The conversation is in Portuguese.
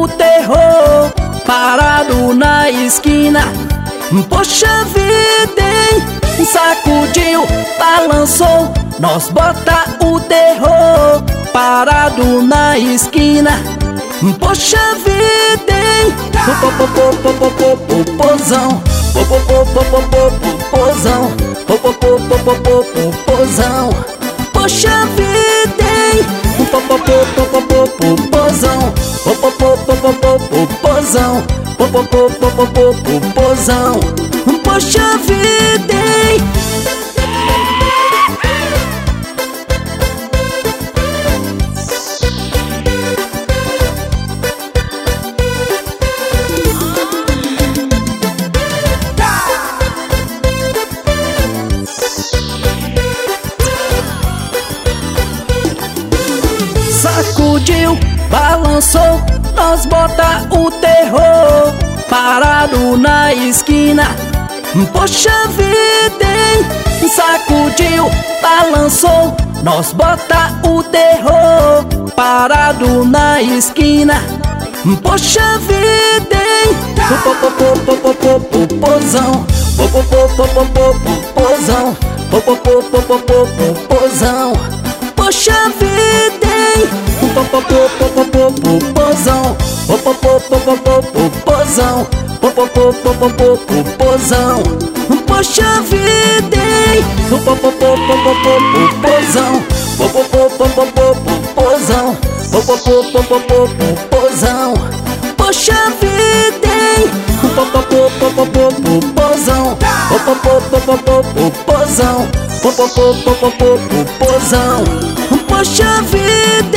o terror parado na esquina. Poxa vida, hein? Sacudiu, balançou, nós bota o terror parado na esquina. Poxa vida, hein? Popozão, popozão, popozão. Poxa vida, hein? Popozão, popozão, popozão. Poxa vida, hein? Sacudiu, balançou, nós bota o terror parado na esquina. Poxa vida, hein? Sacudiu, balançou, nós bota o terror parado na esquina. Poxa vida, hein? Popozão, popozão, popozão. Poxa vida, hein? Popozão, popozão, popozão. Poxa vida, hein? Popozão, popozão, popozão. Poxa vida, hein? Popozão, popozão, popozão. Poxa vida.